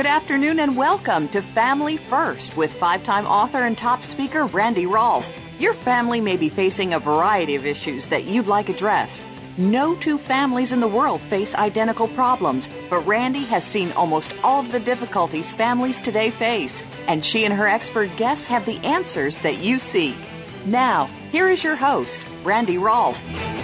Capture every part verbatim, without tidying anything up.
Good afternoon and welcome to Family First with five-time author and top speaker Randy Rolfe. Your family may be facing a variety of issues that you'd like addressed. No two families in the world face identical problems, but Randy has seen almost all of the difficulties families today face, and she and her expert guests have the answers that you seek. Now, here is your host, Randy Rolfe.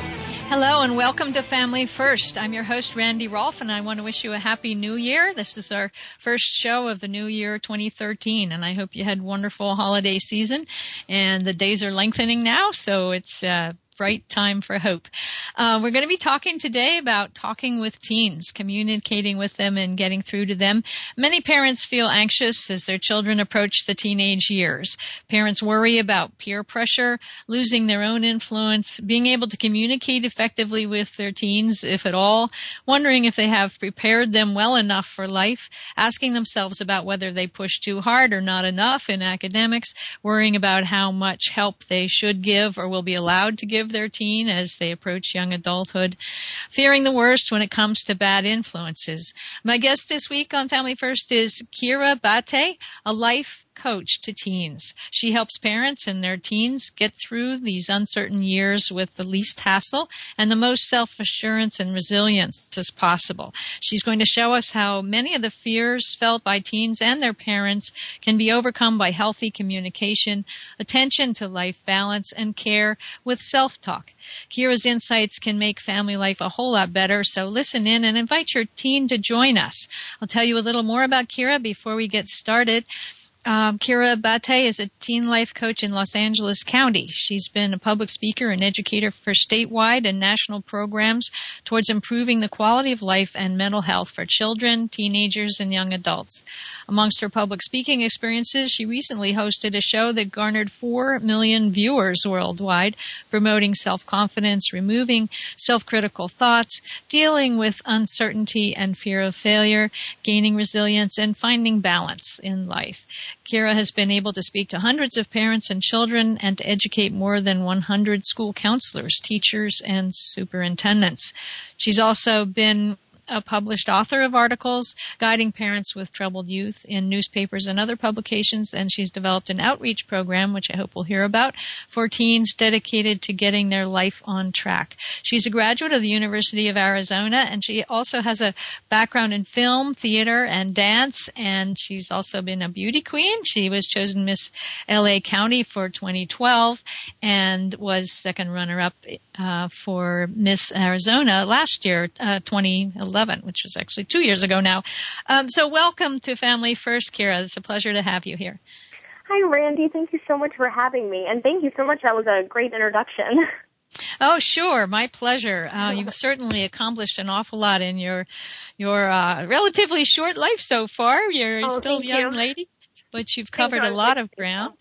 Hello and welcome to Family First. I'm your host, Randy Rolfe, and I want to wish you a happy new year. This is our first show of the new year, twenty thirteen, and I hope you had a wonderful holiday season. And the days are lengthening now, so it's uh bright time for hope. Uh, we're going to be talking today about talking with teens, communicating with them and getting through to them. Many parents feel anxious as their children approach the teenage years. Parents worry about peer pressure, losing their own influence, being able to communicate effectively with their teens, if at all, wondering if they have prepared them well enough for life, asking themselves about whether they push too hard or not enough in academics, worrying about how much help they should give or will be allowed to give their teen as they approach young adulthood, fearing the worst when it comes to bad influences. My guest this week on Family First is Kira Bate, a life coach to teens. She helps parents and their teens get through these uncertain years with the least hassle and the most self-assurance and resilience as possible. She's going to show us how many of the fears felt by teens and their parents can be overcome by healthy communication, attention to life balance, and care with self-talk. Kira's insights can make family life a whole lot better, so listen in and invite your teen to join us. I'll tell you a little more about Kira before we get started. Um, Kira Bate is a teen life coach in Los Angeles County. She's been a public speaker and educator for statewide and national programs towards improving the quality of life and mental health for children, teenagers, and young adults. Amongst her public speaking experiences, she recently hosted a show that garnered four million viewers worldwide, promoting self-confidence, removing self-critical thoughts, dealing with uncertainty and fear of failure, gaining resilience, and finding balance in life. Kira has been able to speak to hundreds of parents and children and to educate more than one hundred school counselors, teachers, and superintendents. She's also been a published author of articles guiding parents with troubled youth in newspapers and other publications, and she's developed an outreach program, which I hope we'll hear about, for teens dedicated to getting their life on track. She's a graduate of the University of Arizona, and she also has a background in film, theater, and dance, and she's also been a beauty queen. She was chosen Miss L A County for twenty twelve and was second runner-up uh, for Miss Arizona last year, uh, twenty eleven. Which was actually two years ago now. Um, so welcome to Family First, Kira. It's a pleasure to have you here. Hi, Randy. Thank you so much for having me. And thank you so much. That was a great introduction. Oh, sure. My pleasure. Uh, you've certainly accomplished an awful lot in your your uh, relatively short life so far. You're oh, still a young you. lady, but you've covered a lot of ground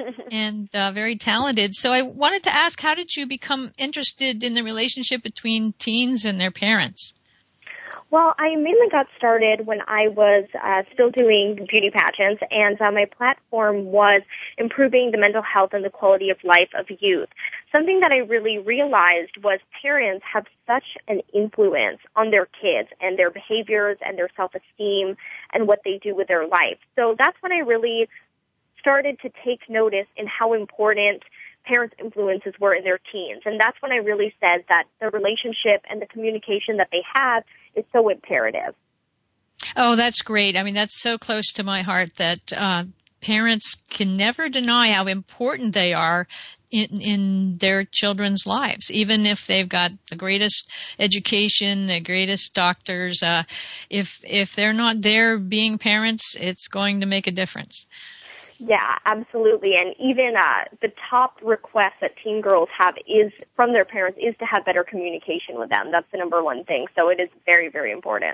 and uh, very talented. So I wanted to ask, how did you become interested in the relationship between teens and their parents? Well, I mainly got started when I was uh, still doing beauty pageants, and uh, my platform was improving the mental health and the quality of life of youth. Something that I really realized was parents have such an influence on their kids and their behaviors and their self-esteem and what they do with their life. So that's when I really started to take notice in how important parents' influences were in their teens. And that's when I really said that the relationship and the communication that they have is so imperative. Oh, that's great. I mean, that's so close to my heart that uh, parents can never deny how important they are in, in their children's lives, even if they've got the greatest education, the greatest doctors. Uh, if if they're not there being parents, it's going to make a difference. Yeah, absolutely. And even uh, the top request that teen girls have is from their parents is to have better communication with them. That's the number one thing. So it is very, very important.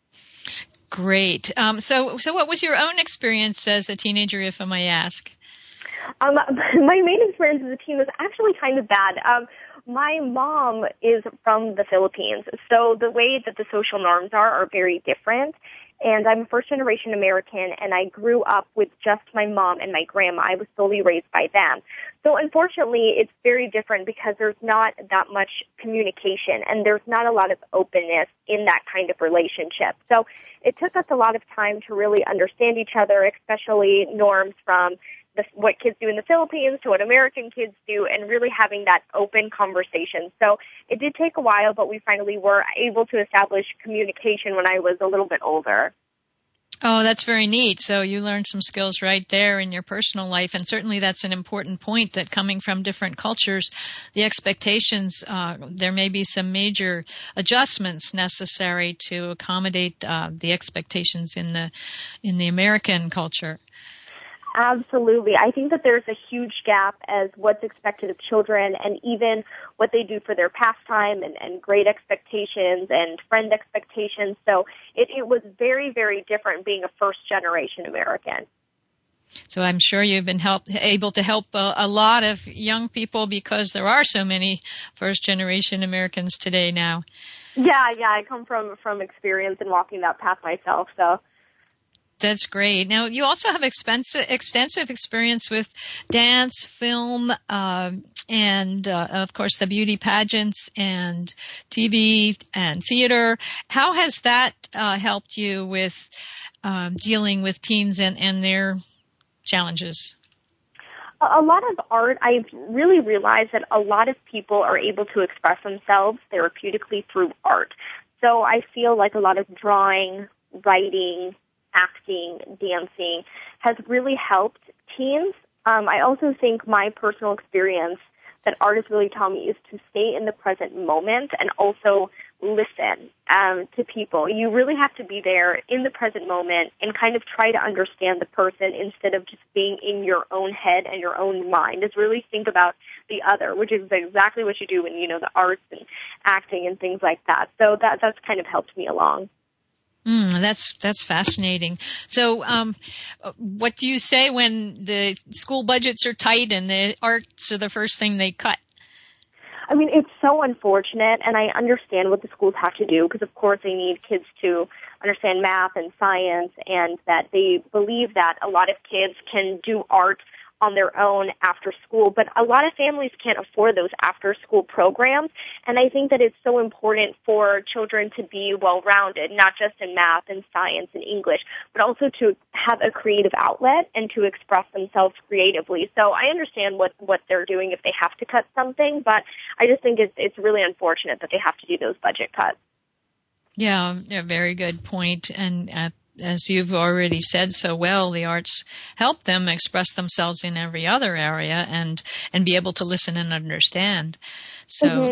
Great. Um, so, so what was your own experience as a teenager, if I may ask? Um, my main experience as a teen was actually kind of bad. Um, my mom is from the Philippines, so the way that the social norms are are very different. And I'm a first-generation American, and I grew up with just my mom and my grandma. I was solely raised by them. So unfortunately, it's very different because there's not that much communication, and there's not a lot of openness in that kind of relationship. So it took us a lot of time to really understand each other, especially norms from the, what kids do in the Philippines to what American kids do, and really having that open conversation. So it did take a while, but we finally were able to establish communication when I was a little bit older. Oh, that's very neat. So you learned some skills right there in your personal life, and certainly that's an important point, that coming from different cultures, the expectations, uh, there may be some major adjustments necessary to accommodate uh, the expectations in the in the American culture. Absolutely. I think that there's a huge gap as what's expected of children and even what they do for their pastime and, and grade expectations and friend expectations. So it, it was very, very different being a first-generation American. So I'm sure you've been help, able to help a, a lot of young people because there are so many first-generation Americans today now. Yeah, yeah. I come from, from experience in walking that path myself, so... That's great. Now, you also have expensive, extensive experience with dance, film, uh, and, uh, of course, the beauty pageants and T V and theater. How has that uh, helped you with um, dealing with teens and, and their challenges? A lot of art, I've really realized that a lot of people are able to express themselves therapeutically through art. So I feel like a lot of drawing, writing, acting, dancing has really helped teens. Um, I also think my personal experience that art has really taught me is to stay in the present moment and also listen um, to people. You really have to be there in the present moment and kind of try to understand the person instead of just being in your own head and your own mind. Is really think about the other, which is exactly what you do in, you know, the arts and acting and things like that. So that that's kind of helped me along. Mm, that's that's fascinating. So, um, what do you say when the school budgets are tight and the arts are the first thing they cut? I mean, it's so unfortunate, and I understand what the schools have to do because, of course, they need kids to understand math and science, and that they believe that a lot of kids can do art on their own after school, but a lot of families can't afford those after school programs. And I think that it's so important for children to be well-rounded, not just in math and science and English, but also to have a creative outlet and to express themselves creatively. So I understand what, what they're doing if they have to cut something, but I just think it's, it's really unfortunate that they have to do those budget cuts. Yeah, a very good point. And uh, as you've already said so well, the arts help them express themselves in every other area and, and be able to listen and understand. So mm-hmm.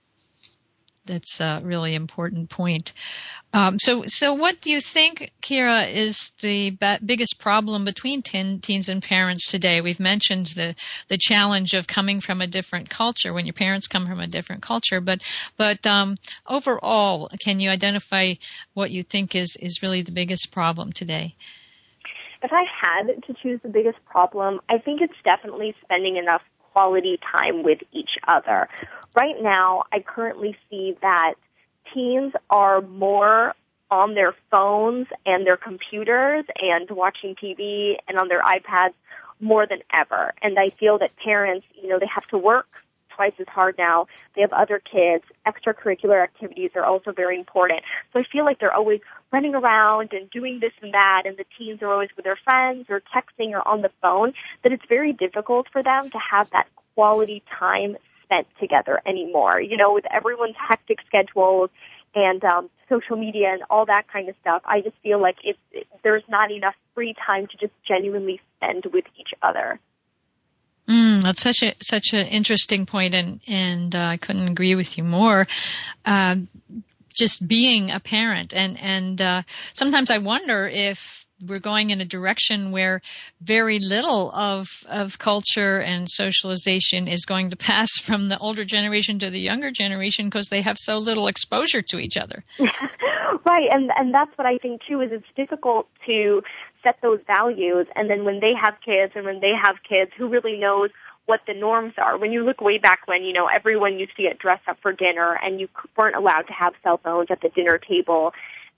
That's a really important point. Um, so, so what do you think, Kira, is the ba- biggest problem between teen, teens and parents today? We've mentioned the, the challenge of coming from a different culture when your parents come from a different culture, but, but, um, overall, can you identify what you think is, is really the biggest problem today? If I had to choose the biggest problem, I think it's definitely spending enough quality time with each other. Right now, I currently see that teens are more on their phones and their computers and watching T V and on their iPads more than ever. And I feel that parents, you know, they have to work twice as hard now. They have other kids. Extracurricular activities are also very important. So I feel like they're always running around and doing this and that, and the teens are always with their friends or texting or on the phone, that it's very difficult for them to have that quality time spent together anymore. You know, with everyone's hectic schedules and um, social media and all that kind of stuff, I just feel like it's, it, there's not enough free time to just genuinely spend with each other. Mm, that's such a such an interesting point, and and uh, I couldn't agree with you more. Uh, just being a parent, and and uh, sometimes I wonder if we're going in a direction where very little of of culture and socialization is going to pass from the older generation to the younger generation because they have so little exposure to each other. Right, and and that's what I think too, is it's difficult to set those values, and then when they have kids and when they have kids, who really knows what the norms are? When you look way back when, you know, everyone used to get dressed up for dinner and you weren't allowed to have cell phones at the dinner table.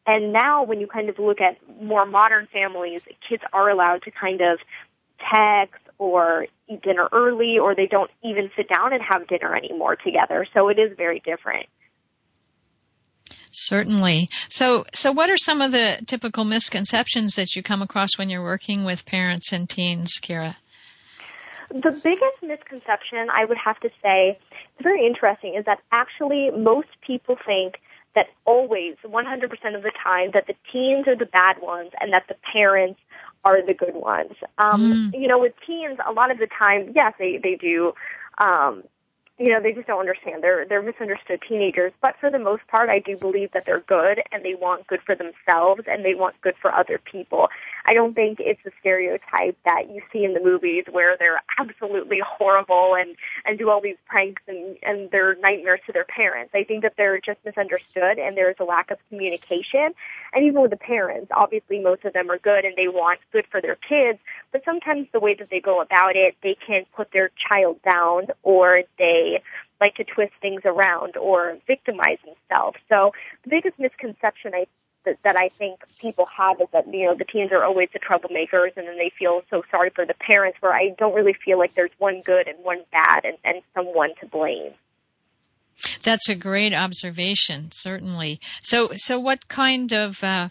And now when you kind of look at more modern families, kids are allowed to kind of text or eat dinner early, or they don't even sit down and have dinner anymore together. So it is very different. Certainly. So, so what are some of the typical misconceptions that you come across when you're working with parents and teens, Kira? The biggest misconception, I would have to say, it's very interesting, is that actually most people think that always, one hundred percent of the time, that the teens are the bad ones and that the parents are the good ones. Um, mm. You know, with teens, a lot of the time, yes, they, they do, um, you know, they just don't understand. They're, they're misunderstood teenagers. But for the most part, I do believe that they're good and they want good for themselves and they want good for other people. I don't think it's a stereotype that you see in the movies where they're absolutely horrible and, and do all these pranks and, and they're nightmares to their parents. I think that they're just misunderstood and there's a lack of communication. And even with the parents, obviously most of them are good and they want good for their kids, but sometimes the way that they go about it, they can put their child down or they like to twist things around or victimize themselves. So the biggest misconception I that, that I think people have is that, you know, the teens are always the troublemakers and then they feel so sorry for the parents, where I don't really feel like there's one good and one bad and, and someone to blame. That's a great observation, certainly. So, so what kind of uh,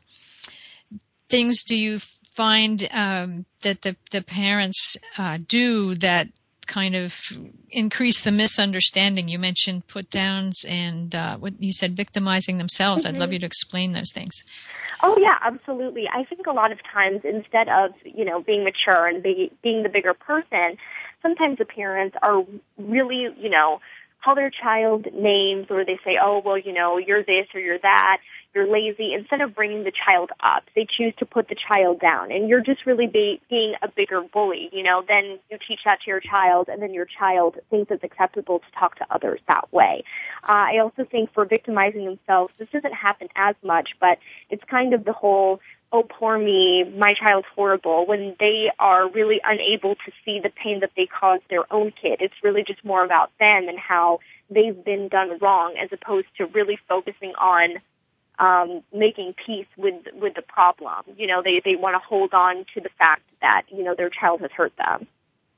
things do you find um, that the, the parents uh, do that kind of increase the misunderstanding? You mentioned put downs and uh, what you said, victimizing themselves. Mm-hmm. I'd love you to explain those things. Oh yeah, absolutely. I think a lot of times instead of, you know, being mature and be, being the bigger person, sometimes the parents are really, you know, call their child names, or they say, oh, well, you know, you're this or you're that, you're lazy. Instead of bringing the child up, they choose to put the child down. And you're just really be, being a bigger bully. You know, then you teach that to your child, and then your child thinks it's acceptable to talk to others that way. Uh, I also think for victimizing themselves, this doesn't happen as much, but it's kind of the whole, oh, poor me, my child's horrible, when they are really unable to see the pain that they caused their own kid. It's really just more about them and how they've been done wrong, as opposed to really focusing on um, making peace with with the problem. You know, they, they want to hold on to the fact that, you know, their child has hurt them.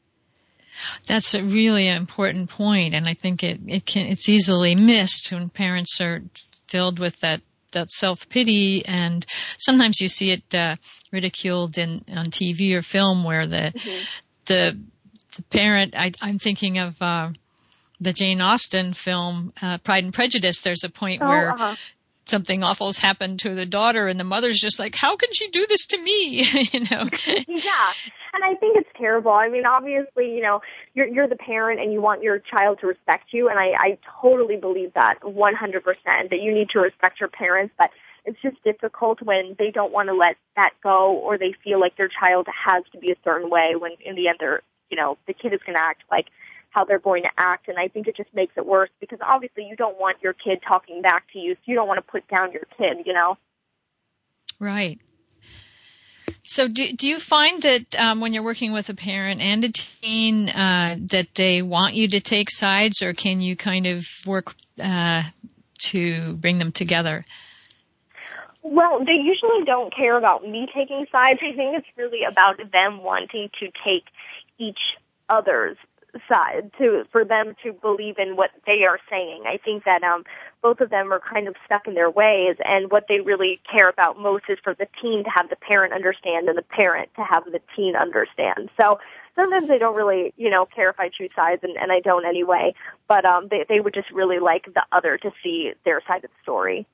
That's a really important point, and I think it, it can it's easily missed when parents are filled with that that self-pity, and sometimes you see it uh, ridiculed in on T V or film where the mm-hmm. the, the parent, I, I'm thinking of uh, the Jane Austen film uh, Pride and Prejudice. There's a point oh, where uh-huh. something awful's happened to the daughter and the mother's just like, how can she do this to me? you know? Yeah. And I think it's terrible. I mean, obviously, you know, you're, you're the parent and you want your child to respect you. And I, I totally believe that one hundred percent, that you need to respect your parents. But it's just difficult when they don't want to let that go, or they feel like their child has to be a certain way when in the end they're, you know, the kid is going to act like how they're going to act. And I think it just makes it worse, because obviously you don't want your kid talking back to you. So you don't want to put down your kid, you know? Right. So do, do you find that um, when you're working with a parent and a teen uh, that they want you to take sides, or can you kind of work uh, to bring them together? Well, they usually don't care about me taking sides. I think it's really about them wanting to take each other's side, to for them to believe in what they are saying. I think that um both of them are kind of stuck in their ways, and what they really care about most is for the teen to have the parent understand and the parent to have the teen understand. So sometimes they don't really, you know, care if I choose sides, and, and I don't anyway, but um they they would just really like the other to see their side of the story.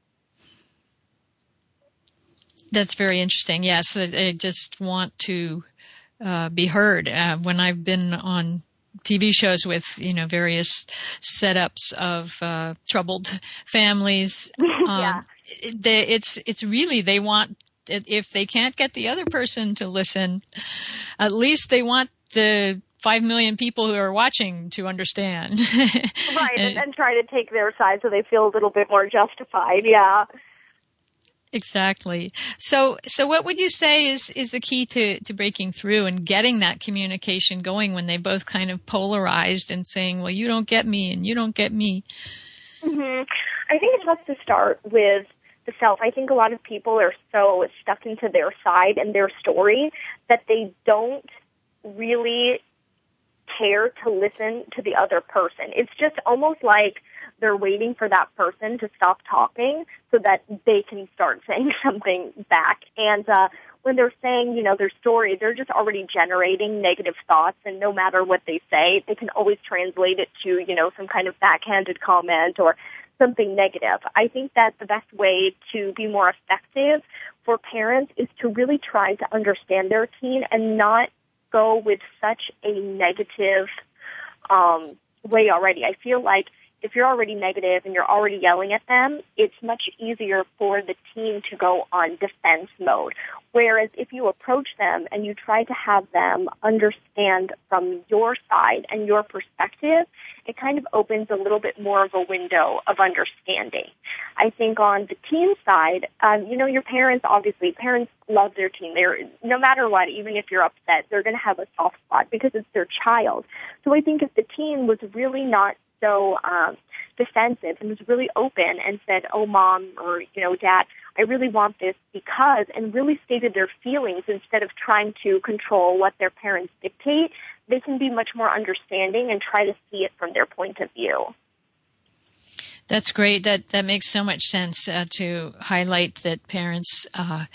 That's very interesting. Yes, they just want to uh be heard. Uh, when I've been on T V shows with, you know, various setups of uh, troubled families. yeah. Um, they, it's it's really, they want, if they can't get the other person to listen, at least they want the five million people who are watching to understand. Right, and, and try to take their side so they feel a little bit more justified. Yeah. Exactly. So, so what would you say is, is the key to, to breaking through and getting that communication going when they both kind of polarized and saying, well, you don't get me and you don't get me? Mm-hmm. I think it has to start with the self. I think a lot of people are so stuck into their side and their story that they don't really care to listen to the other person. It's just almost like they're waiting for that person to stop talking so that they can start saying something back. And uh, when they're saying, you know, their story, they're just already generating negative thoughts, and no matter what they say, they can always translate it to, you know, some kind of backhanded comment or something negative. I think that the best way to be more effective for parents is to really try to understand their teen and not go with such a negative um, way already. I feel like if you're already negative and you're already yelling at them, it's much easier for the teen to go on defense mode. Whereas if you approach them and you try to have them understand from your side and your perspective, it kind of opens a little bit more of a window of understanding. I think on the teen side, um, you know, your parents, obviously, parents love their teen. They're, no matter what, even if you're upset, they're going to have a soft spot because it's their child. So I think if the teen was really not so um, defensive and was really open and said, oh, mom, or, you know, dad, I really want this because, and really stated their feelings instead of trying to control what their parents dictate, they can be much more understanding and try to see it from their point of view. That's great. That that makes so much sense uh, to highlight that parents uh,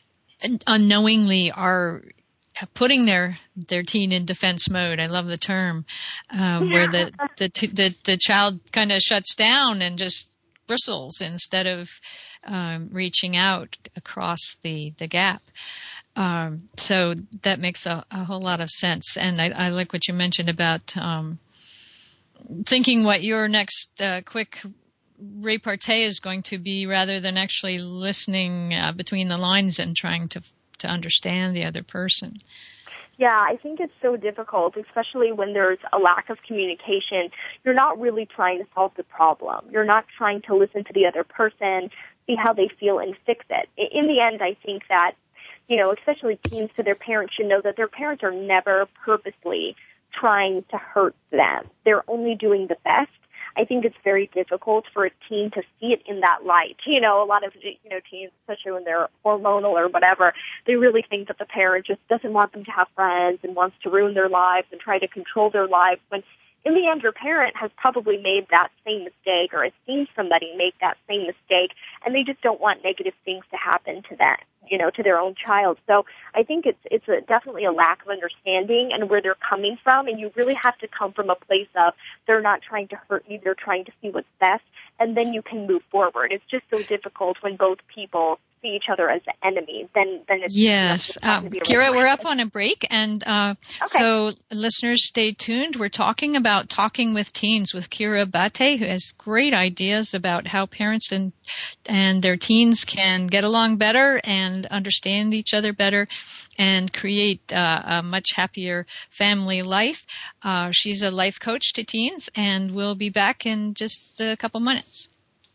unknowingly are putting their their teen in defense mode. I love the term, uh, where the the the, the child kind of shuts down and just bristles instead of um, reaching out across the the gap. Um, so that makes a, a whole lot of sense. And I, I like what you mentioned about um, thinking what your next uh, quick repartee is going to be, rather than actually listening uh, between the lines and trying to to understand the other person. Yeah, I think it's so difficult, especially when there's a lack of communication. You're not really trying to solve the problem. You're not trying to listen to the other person, see how they feel, and fix it. In the end, I think that, you know, especially teens to their parents should know that their parents are never purposely trying to hurt them. They're only doing the best. I think it's very difficult for a teen to see it in that light. You know, a lot of, you know, teens, especially when they're hormonal or whatever, they really think that the parent just doesn't want them to have friends and wants to ruin their lives and try to control their lives, when in the end your parent has probably made that same mistake or has seen somebody make that same mistake, and they just don't want negative things to happen to them, you know, to their own child. So I think it's it's a, definitely a lack of understanding and where they're coming from, and you really have to come from a place of they're not trying to hurt you, they're trying to see what's best, and then you can move forward. It's just so difficult when both people see each other as the enemy. Then, then it's yes, um, Kira, we're up on a break, and uh, okay. So listeners, stay tuned. We're talking about talking with teens with Kira Bate, who has great ideas about how parents and and their teens can get along better and understand each other better and create uh, a much happier family life. Uh, she's a life coach to teens, and we'll be back in just a couple minutes.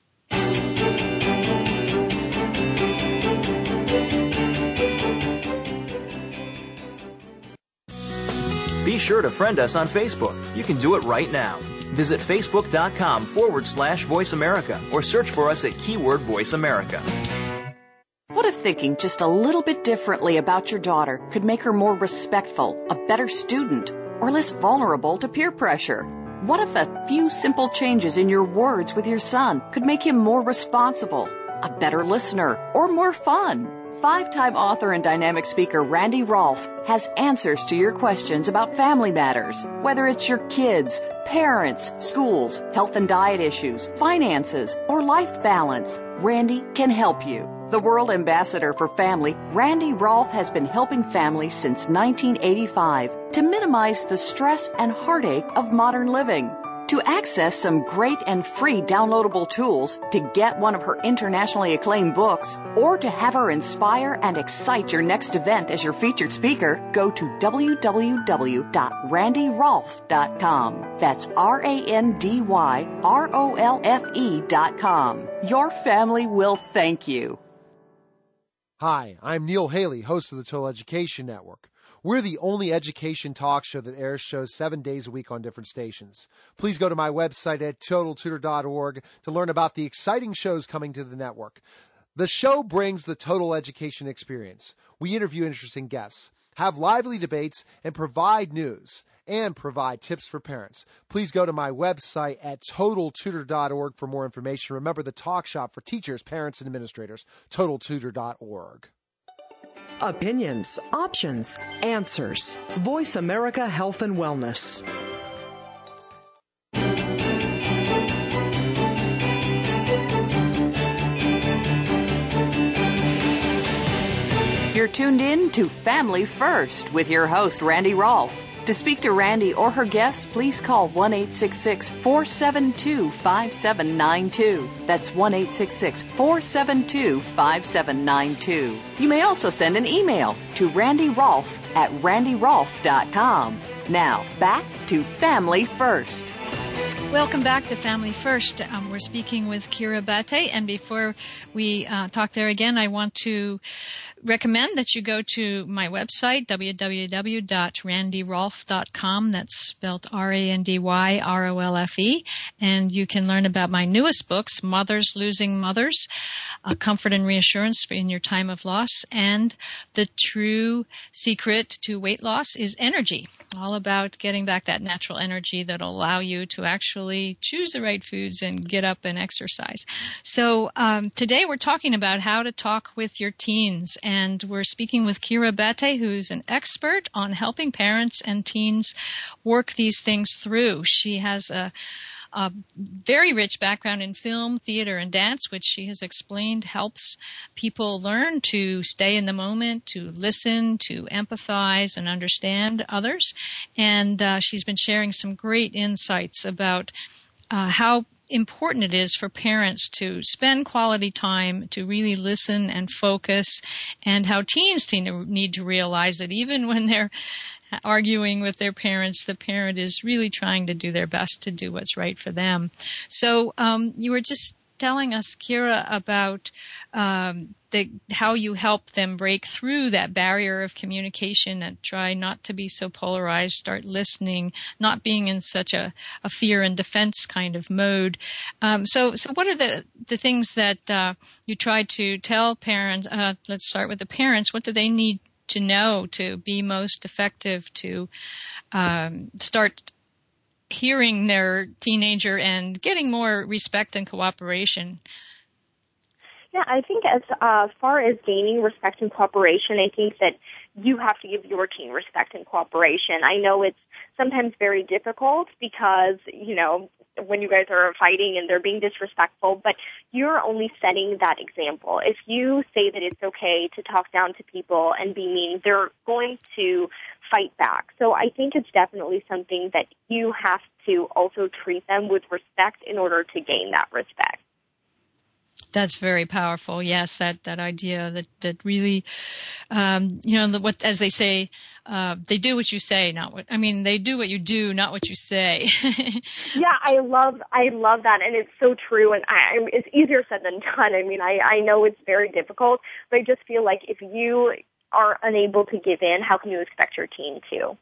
Be sure to friend us on Facebook. You can do it right now. Visit facebook.com forward slash Voice America or search for us at keyword Voice America. What if thinking just a little bit differently about your daughter could make her more respectful, a better student, or less vulnerable to peer pressure? What if a few simple changes in your words with your son could make him more responsible, a better listener, or more fun? Five-time author and dynamic speaker Randy Rolfe has answers to your questions about family matters. Whether it's your kids, parents, schools, health and diet issues, finances, or life balance, Randy can help you. The World Ambassador for Family, Randy Rolfe has been helping families since nineteen eighty-five to minimize the stress and heartache of modern living. To access some great and free downloadable tools, to get one of her internationally acclaimed books, or to have her inspire and excite your next event as your featured speaker, go to w w w dot randy rolfe dot com. That's R A N D Y R O L F E dot com. Your family will thank you. Hi, I'm Neil Haley, host of the Total Education Network. We're the only education talk show that airs shows seven days a week on different stations. Please go to my website at total tutor dot org to learn about the exciting shows coming to the network. The show brings the total education experience. We interview interesting guests, have lively debates, and provide news and provide tips for parents. Please go to my website at total tutor dot org for more information. Remember the talk shop for teachers, parents, and administrators, total tutor dot org. Opinions, options, answers. Voice America Health and Wellness. You're tuned in to Family First with your host, Randy Rolfe. To speak to Randy or her guests, please call one eight six six, four seven two, five seven nine two. That's one eight six six, four seven two, five seven nine two. You may also send an email to randy rolfe at randy rolfe dot com. Now, back to Family First. Welcome back to Family First. Um, we're speaking with Kira Bate, and before we uh, talk there again, I want to recommend that you go to my website, w w w dot randy rolfe dot com. That's spelled R A N D Y R O L F E. And you can learn about my newest books, Mothers Losing Mothers, uh, Comfort and Reassurance in Your Time of Loss, and The True Secret to Weight Loss is Energy, all about getting back that natural energy that will allow you to actually choose the right foods and get up and exercise. So um, today we're talking about how to talk with your teens. And we're speaking with Kira Bate, who's an expert on helping parents and teens work these things through. She has a, a very rich background in film, theater, and dance, which she has explained helps people learn to stay in the moment, to listen, to empathize, and understand others. And uh, she's been sharing some great insights about uh, how important it is for parents to spend quality time to really listen and focus, and how teens need to realize that even when they're arguing with their parents, the parent is really trying to do their best to do what's right for them. So um, you were just telling us, Kira, about um, the, how you help them break through that barrier of communication and try not to be so polarized, start listening, not being in such a, a fear and defense kind of mode. Um, so, so what are the, the things that uh, you try to tell parents? Uh, let's start with the parents. What do they need to know to be most effective to um, start hearing their teenager and getting more respect and cooperation? Yeah, I think as uh, far as gaining respect and cooperation, I think that you have to give your teen respect and cooperation. I know it's sometimes very difficult because, you know, when you guys are fighting and they're being disrespectful, but you're only setting that example. If you say that it's okay to talk down to people and be mean, they're going to fight back. So I think it's definitely something that you have to also treat them with respect in order to gain that respect. That's very powerful. Yes, that, that idea that, that really, um, you know, what, as they say, uh, they do what you say, not what, I mean, they do what you do, not what you say. Yeah, I love, I love that. And it's so true. And I, it's easier said than done. I mean, I, I know it's very difficult, but I just feel like if you are unable to give in, how can you expect your teen to?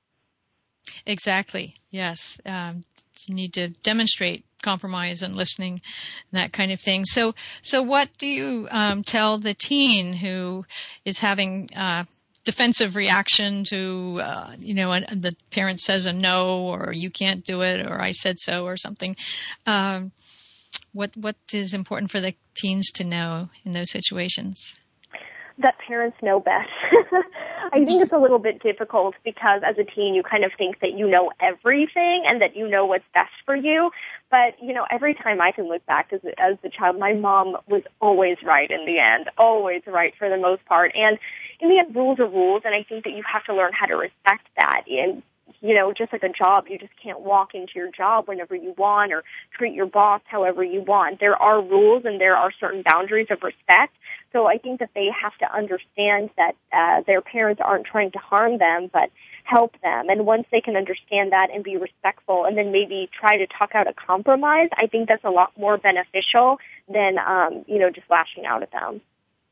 Exactly. Yes. Um, you need to demonstrate compromise and listening, that kind of thing. So, so what do you um, tell the teen who is having uh, defensive reaction to, uh, you know, a, the parent says a no, or you can't do it, or I said so, or something? Um, what what is important for the teens to know in those situations? That parents know best. I think it's a little bit difficult because as a teen you kind of think that you know everything and that you know what's best for you. But, you know, every time I can look back as a, as a child, my mom was always right in the end, always right for the most part. And in the end, rules are rules, and I think that you have to learn how to respect that. And, you know, just like a job, you just can't walk into your job whenever you want or treat your boss however you want. There are rules and there are certain boundaries of respect. So I think that they have to understand that uh, their parents aren't trying to harm them, but help them. And once they can understand that and be respectful and then maybe try to talk out a compromise, I think that's a lot more beneficial than, um, you know, just lashing out at them.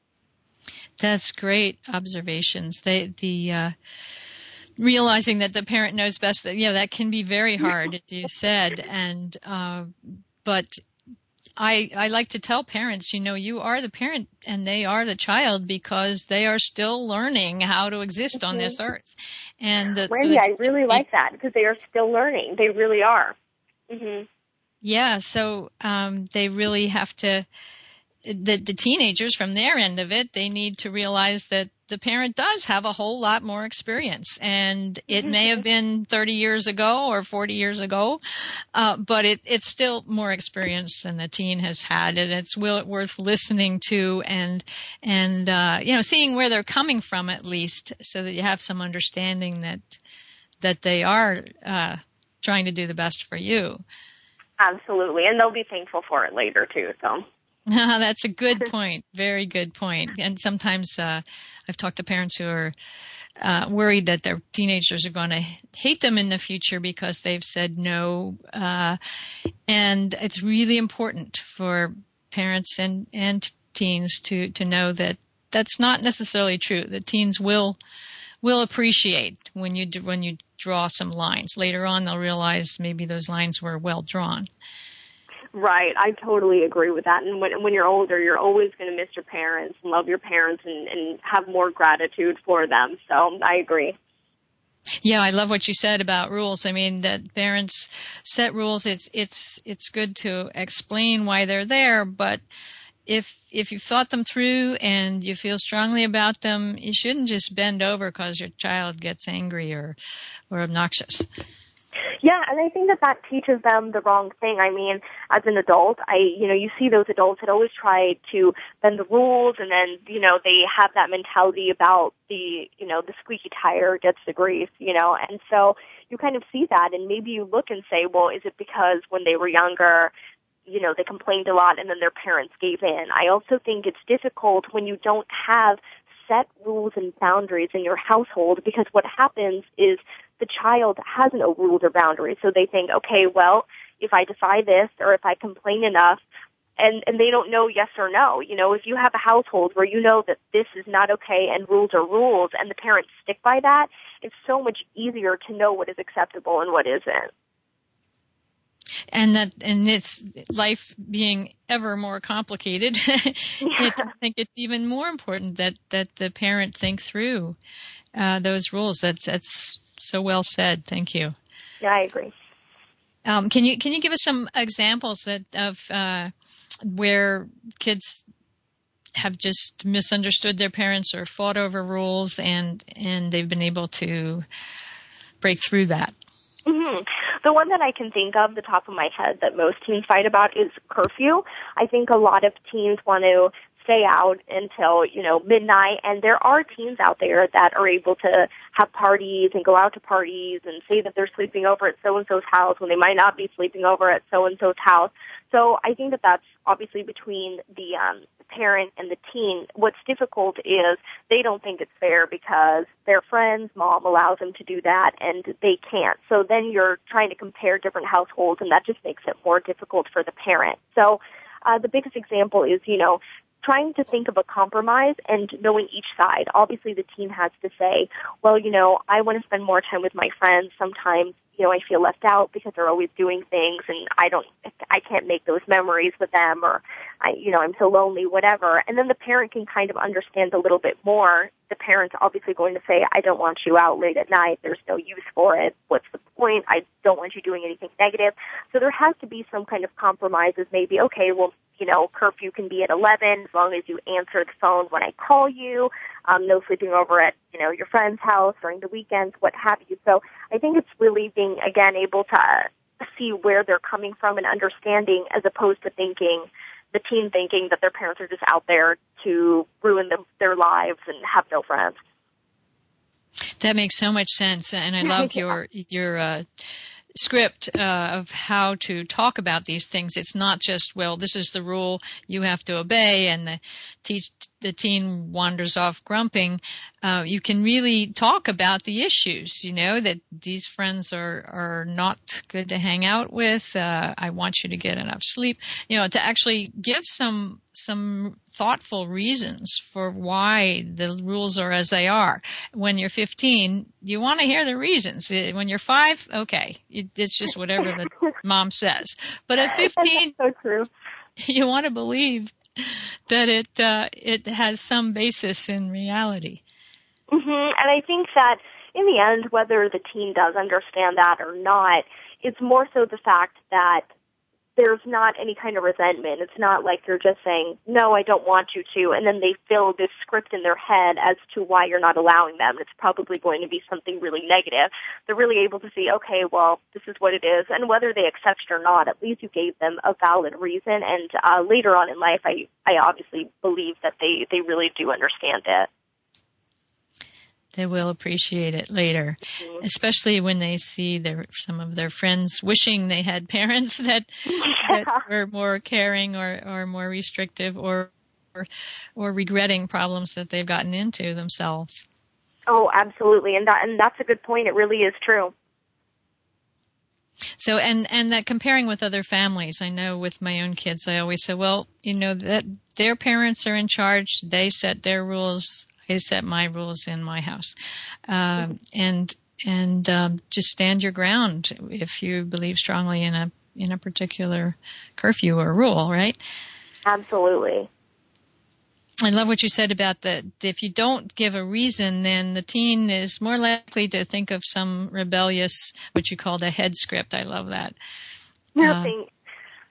That's great observations. They, the, uh, realizing that the parent knows best, that, you know, that can be very hard, as you said. And, uh, but I, I like to tell parents, you know, you are the parent and they are the child because they are still learning how to exist mm-hmm. on this earth. And the, Randy, so the, I really like that because they are still learning. They really are. Mm-hmm. Yeah, so um, they really have to, the, the teenagers from their end of it, they need to realize that the parent does have a whole lot more experience. And it may have been thirty years ago or forty years ago, uh, but it, it's still more experience than the teen has had. And it's will, worth listening to and, and uh, you know, seeing where they're coming from at least so that you have some understanding that, that they are uh, trying to do the best for you. Absolutely. And they'll be thankful for it later, too. So that's a good point. Very good point. And sometimes uh, I've talked to parents who are uh, worried that their teenagers are going to hate them in the future because they've said no. Uh, and it's really important for parents and, and teens to, to know that that's not necessarily true. The teens will will appreciate when you do, when you draw some lines. Later on, they'll realize maybe those lines were well drawn. Right. I totally agree with that. And when when you're older, you're always going to miss your parents and love your parents and, and have more gratitude for them. So I agree. Yeah, I love what you said about rules. I mean, that parents set rules. It's it's it's good to explain why they're there, but if if you've thought them through and you feel strongly about them, you shouldn't just bend over because your child gets angry or or obnoxious. Yeah, and I think that that teaches them the wrong thing. I mean, as an adult, I, you know, you see those adults that always try to bend the rules, and then, you know, they have that mentality about the, you know, the squeaky tire gets the grease, you know, and so you kind of see that, and maybe you look and say, well, is it because when they were younger, you know, they complained a lot and then their parents gave in? I also think it's difficult when you don't have set rules and boundaries in your household, because what happens is the child has no rules or boundaries. So they think, okay, well, if I defy this or if I complain enough, and, and they don't know yes or no. You know, if you have a household where you know that this is not okay and rules are rules and the parents stick by that, it's so much easier to know what is acceptable and what isn't. And that, and it's life being ever more complicated. Yeah. it, I think it's even more important that, that the parent think through, uh, those rules. That's, that's so well said. Thank you. Yeah, I agree. Um, can you, can you give us some examples that, of, uh, where kids have just misunderstood their parents or fought over rules and, and they've been able to break through that? Mm-hmm. The one that I can think of, the top of my head, that most teens fight about is curfew. I think a lot of teens want to stay out until, you know, midnight, and there are teens out there that are able to have parties and go out to parties and say that they're sleeping over at so-and-so's house when they might not be sleeping over at so-and-so's house. So I think that that's obviously between the um, parent and the teen. What's difficult is they don't think it's fair because their friends' mom allows them to do that and they can't. So then you're trying to compare different households, and that just makes it more difficult for the parent. So uh, the biggest example is, you know, trying to think of a compromise and knowing each side. Obviously, the teen has to say, well, you know, I want to spend more time with my friends. Sometimes, you know, I feel left out because they're always doing things and I don't, I can't make those memories with them, or I, you know, I'm so lonely, whatever. And then the parent can kind of understand a little bit more. The parent's obviously going to say, I don't want you out late at night. There's no use for it. What's the point? I don't want you doing anything negative. So there has to be some kind of compromises. Maybe, okay, well, you know, curfew can be at eleven as long as you answer the phone when I call you. Um, no sleeping over at, you know, your friend's house during the weekends, what have you. So I think it's really being, again, able to uh, see where they're coming from and understanding, as opposed to thinking, the teen thinking that their parents are just out there to ruin them, their lives and have no friends. That makes so much sense. And I love yeah. your, your, uh, script uh, of how to talk about these things. It's not just, well, this is the rule, you have to obey, and the, te- the teen wanders off grumping. Uh, you can really talk about the issues, you know, that these friends are, are not good to hang out with. Uh, I want you to get enough sleep, you know, to actually give some some thoughtful reasons for why the rules are as they are. When you're fifteen, you want to hear the reasons. When you're five, okay, it, it's just whatever the mom says. But at fifteen, that's so true. you want to believe that it uh, it has some basis in reality. Mm-hmm. And I think that in the end, whether the teen does understand that or not, it's more so the fact that there's not any kind of resentment. It's not like you're just saying, no, I don't want you to, and then they fill this script in their head as to why you're not allowing them. It's probably going to be something really negative. They're really able to see, okay, well, this is what it is, and whether they accept it or not, at least you gave them a valid reason, and uh, later on in life, I, I obviously believe that they, they really do understand it. They will appreciate it later, mm-hmm. especially when they see their some of their friends wishing they had parents that, yeah. that were more caring or, or more restrictive or, or or regretting problems that they've gotten into themselves. Oh, absolutely, and that and that's a good point. It really is true. So, and, and that comparing with other families, I know with my own kids, I always say, well, you know, that their parents are in charge. They set their rules. I set my rules in my house. Um, and, and, um, just stand your ground if you believe strongly in a, in a particular curfew or rule, right? Absolutely. I love what you said about that. If you don't give a reason, then the teen is more likely to think of some rebellious, what you called a head script. I love that. Nothing. Uh,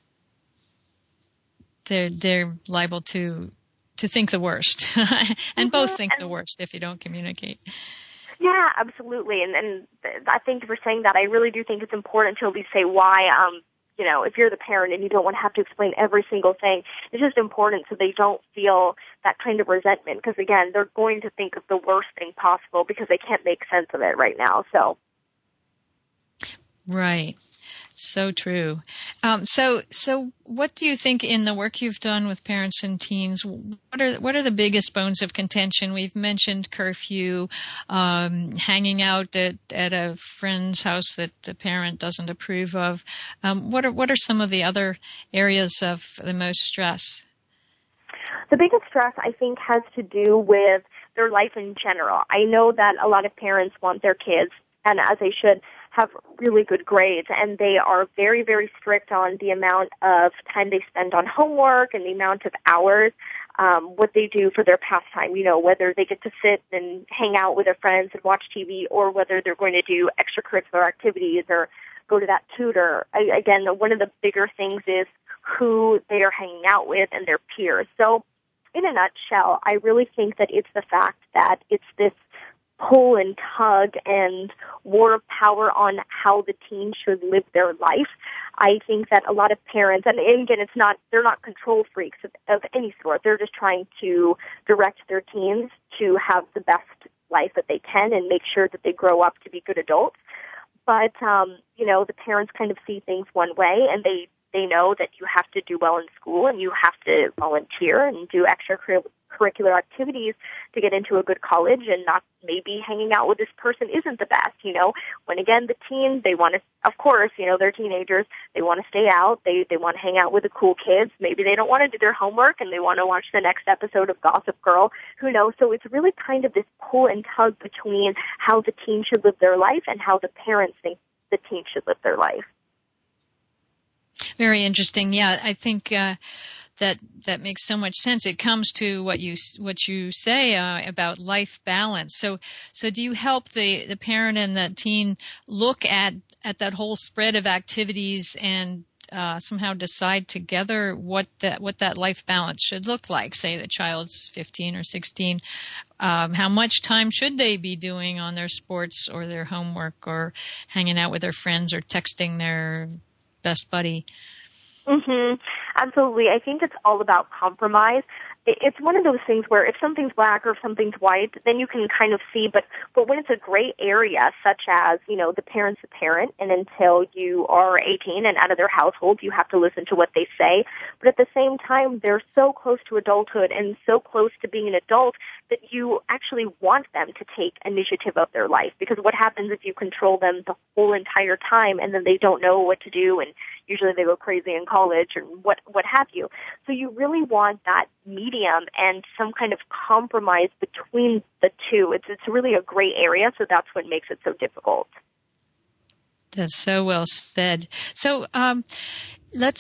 they're they're liable to to think the worst, and mm-hmm. both think and, the worst if you don't communicate. Yeah, absolutely. And and I think for saying that, I really do think it's important to at least say why. Um, You know, if you're the parent and you don't want to have to explain every single thing, it's just important so they don't feel that kind of resentment. Because again, they're going to think of the worst thing possible because they can't make sense of it right now. So, right, so true. Um, so, so what do you think in the work you've done with parents and teens? What are what are the biggest bones of contention? We've mentioned curfew, um, hanging out at, at a friend's house that the parent doesn't approve of. Um, what are what are some of the other areas of the most stress? The biggest stress, I think, has to do with their life in general. I know that a lot of parents want their kids, and as they should, have really good grades, and they are very, very strict on the amount of time they spend on homework and the amount of hours, um, what they do for their pastime, you know, whether they get to sit and hang out with their friends and watch T V, or whether they're going to do extracurricular activities or go to that tutor. I, again, one of the bigger things is who they are hanging out with and their peers. So in a nutshell, I really think that it's the fact that it's this pull and tug and war of power on how the teen should live their life. I think that a lot of parents, and again, it's not, they're not control freaks of, of any sort. They're just trying to direct their teens to have the best life that they can and make sure that they grow up to be good adults. But, um, you know, the parents kind of see things one way, and they, they know that you have to do well in school and you have to volunteer and do extracurricular activities to get into a good college, and not maybe hanging out with this person isn't the best, you know. When again, the teen, they want to, of course, you know, they're teenagers, they want to stay out, they, they want to hang out with the cool kids, maybe they don't want to do their homework and they want to watch the next episode of Gossip Girl, who knows. So it's really kind of this pull and tug between how the teen should live their life and how the parents think the teen should live their life. Very interesting. Yeah, I think uh, that that makes so much sense. It comes to what you what you say uh, about life balance. So, so do you help the, the parent and the teen look at at that whole spread of activities and uh, somehow decide together what that what that life balance should look like? Say the child's fifteen or sixteen. Um, how much time should they be doing on their sports or their homework or hanging out with their friends or texting their best buddy? Mm-hmm. Absolutely. I think it's all about compromise. It's one of those things where if something's black or if something's white, then you can kind of see, but, but when it's a gray area, such as, you know, the parent's a parent, and until you are eighteen and out of their household, you have to listen to what they say. But at the same time, they're so close to adulthood and so close to being an adult that you actually want them to take initiative of their life. Because what happens if you control them the whole entire time and then they don't know what to do, and usually they go crazy in college and what, what have you. So you really want that medium and some kind of compromise between the two. It's it's really a gray area, so that's what makes it so difficult. That's so well said. So um, let's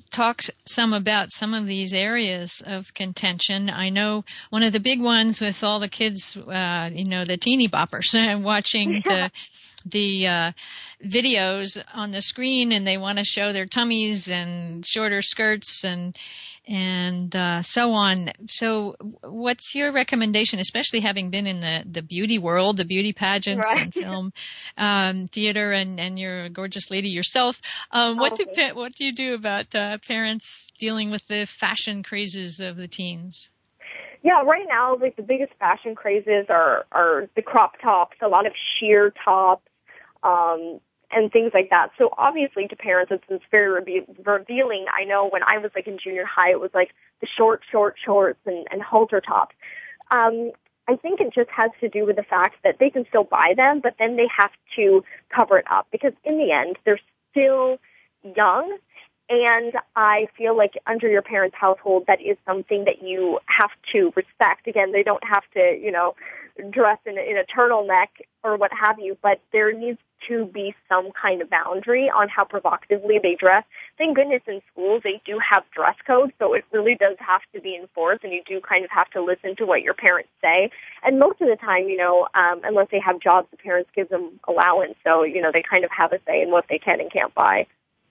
talk some about some of these areas of contention. I know one of the big ones with all the kids, uh, you know, the teeny boppers watching the the uh, videos on the screen, and they want to show their tummies and shorter skirts and and uh, so on. So what's your recommendation, especially having been in the, the beauty world, the beauty pageants right. and film, um, theater, and, and you're a gorgeous lady yourself. Um, what, do, what do you do about uh, parents dealing with the fashion crazes of the teens? Yeah, right now, like the biggest fashion crazes are, are the crop tops, a lot of sheer tops, um, and things like that. So obviously to parents, it's, it's very rebe- revealing. I know when I was like in junior high, it was like the short, short shorts and, and halter tops. Um, I think it just has to do with the fact that they can still buy them, but then they have to cover it up because in the end, they're still young. And I feel like under your parents' household, that is something that you have to respect. Again, they don't have to, you know, dress in a, in a turtleneck or what have you, but there needs to be some kind of boundary on how provocatively they dress. Thank goodness in schools they do have dress codes, so it really does have to be enforced, and you do kind of have to listen to what your parents say. And most of the time, you know, um, unless they have jobs, the parents give them allowance, so, you know, they kind of have a say in what they can and can't buy.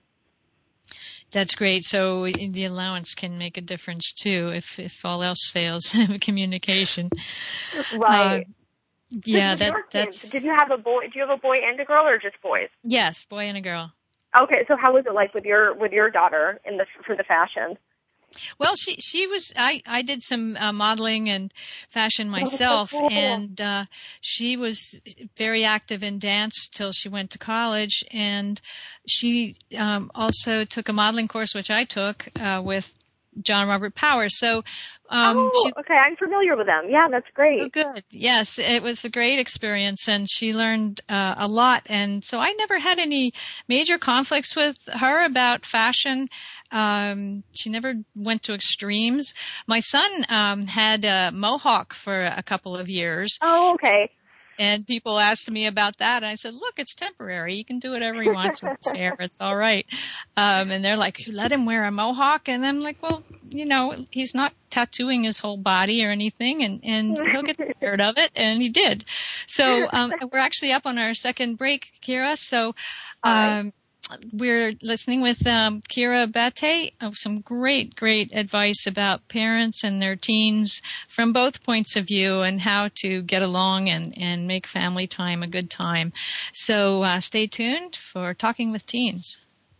That's great. So the allowance can make a difference too, if if all else fails, communication. Right. Uh, yeah, Did that that's. Did you have a boy? Do you have a boy and a girl, or just boys? Yes, boy and a girl. Okay, so how was it like with your with your daughter in the for the fashion? Well, she she was. I I did some uh, modeling and fashion myself, oh, so cool. and uh, she was very active in dance till she went to college, and she um, also took a modeling course, which I took uh, with John Robert Powers. So. Um, oh, she, okay. I'm familiar with them. Yeah, that's great. Oh, good. Yes, it was a great experience, and she learned uh, a lot. And so I never had any major conflicts with her about fashion. Um, she never went to extremes. My son um, had a mohawk for a couple of years. Oh, okay. And people asked me about that, and I said, look, it's temporary. He can do whatever he wants with his hair. It's all right. Um, and they're like, you let him wear a mohawk? And I'm like, well, you know, he's not tattooing his whole body or anything, and, and he'll get tired of it, and he did. So um, we're actually up on our second break, Kira. So um, we're listening with um, Kira Bate of some great, great advice about parents and their teens from both points of view and how to get along and, and make family time a good time. So uh, stay tuned for Talking with Teens.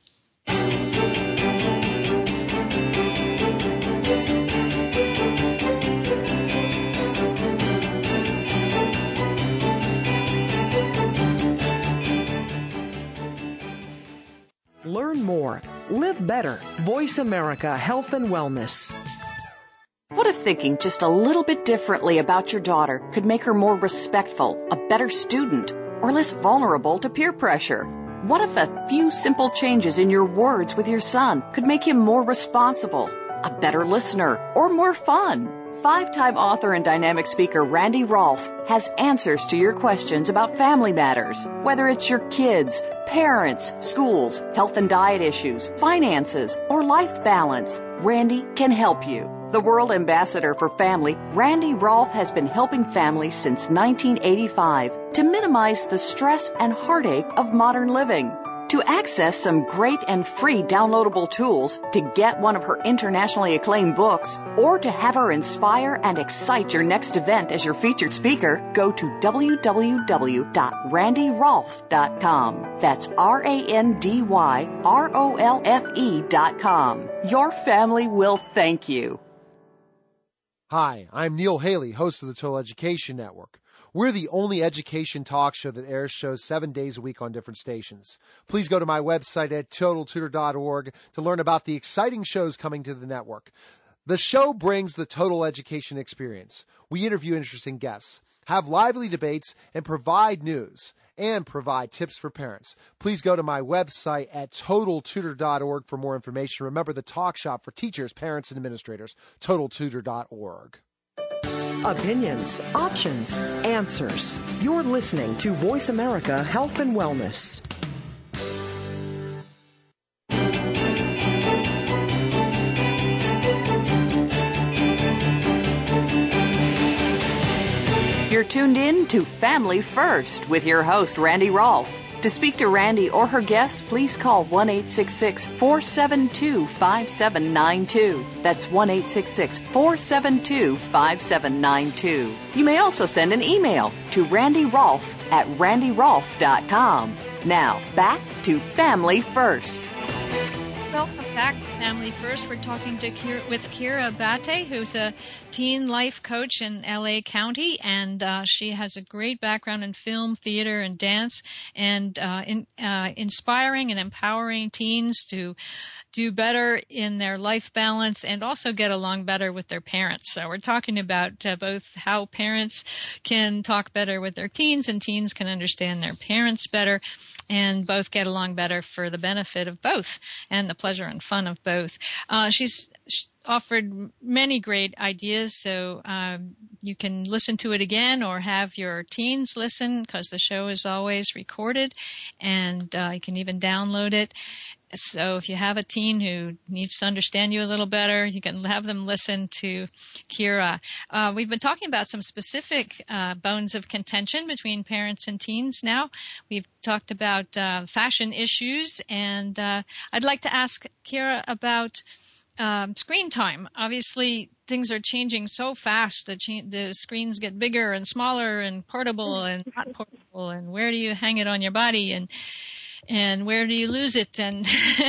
Learn more. Live better. Voice America Health and Wellness. What if thinking just a little bit differently about your daughter could make her more respectful, a better student, or less vulnerable to peer pressure? What if a few simple changes in your words with your son could make him more responsible, a better listener, or more fun? Five-time author and dynamic speaker Randy Rolfe has answers to your questions about family matters. Whether it's your kids, parents, schools, health and diet issues, finances, or life balance, Randy can help you. The World Ambassador for Family, Randy Rolfe has been helping families since nineteen eighty-five to minimize the stress and heartache of modern living. To access some great and free downloadable tools, to get one of her internationally acclaimed books, or to have her inspire and excite your next event as your featured speaker, go to w w w dot randy rolfe dot com. That's R A N D Y R O L F E dot com. Your family will thank you. Hi, I'm Neil Haley, host of the Total Education Network. We're the only education talk show that airs shows seven days a week on different stations. Please go to my website at total tutor dot org to learn about the exciting shows coming to the network. The show brings the total education experience. We interview interesting guests, have lively debates, and provide news, and provide tips for parents. Please go to my website at total tutor dot org for more information. Remember the talk shop for teachers, parents, and administrators, total tutor dot org. Opinions, options, answers. You're listening to Voice America Health and Wellness. tuned in to Family First with your host, Randy Rolfe. To speak to Randy or her guests, please call one eight six six, four seven two, five seven nine two. That's one eight six six, four seven two, five seven nine two. You may also send an email to randy rolfe at randy rolfe dot com. Now, back to Family First. Welcome back to Family First. We're talking to Kira, with Kira Abate, who's a teen life coach in L A County, and uh, she has a great background in film, theater, and dance, and uh, in, uh, inspiring and empowering teens to do better in their life balance and also get along better with their parents. So we're talking about uh, both how parents can talk better with their teens and teens can understand their parents better, and both get along better for the benefit of both and the pleasure and fun of both. Uh, she's offered many great ideas, so um, you can listen to it again or have your teens listen, because the show is always recorded, and uh, you can even download it. So if you have a teen who needs to understand you a little better, you can have them listen to Kira. Uh, we've been talking about some specific uh, bones of contention between parents and teens now. We've talked about uh, fashion issues, and uh, I'd like to ask Kira about um, screen time. Obviously, things are changing so fast. The, cha- the screens get bigger and smaller and portable and not portable, and where do you hang it on your body, and And where do you lose it? And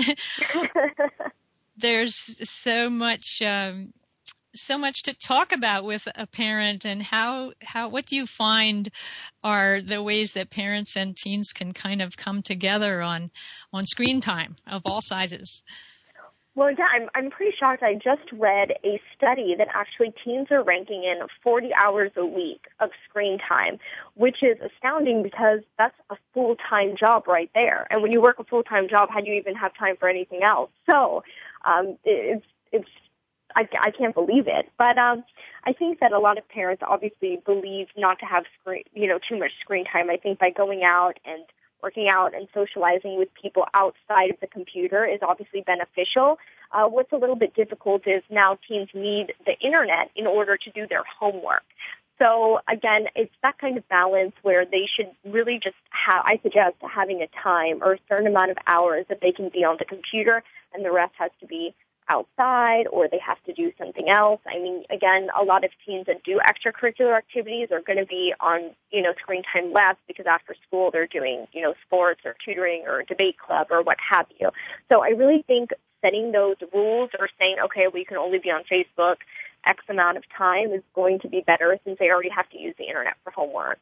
there's so much, um, so much to talk about with a parent. And how, how, what do you find are the ways that parents and teens can kind of come together on, on screen time of all sizes? Well, yeah, I'm, I'm pretty shocked. I just read a study that actually teens are ranking in forty hours a week of screen time, which is astounding because that's a full-time job right there. And when you work a full-time job, how do you even have time for anything else? So um, it's, it's I, I can't believe it. But um, I think that a lot of parents obviously believe not to have screen, you know, too much screen time. I think by going out and working out and socializing with people outside of the computer is obviously beneficial. Uh, what's a little bit difficult is now teens need the internet in order to do their homework. So again, it's that kind of balance where they should really just have, I suggest having a time or a certain amount of hours that they can be on the computer, and the rest has to be outside, or they have to do something else. I mean, again, a lot of teens that do extracurricular activities are going to be on, you know, screen time less because after school they're doing, you know, sports or tutoring or debate club or what have you. So I really think setting those rules or saying, okay, we can only be on Facebook X amount of time is going to be better, since they already have to use the internet for homework.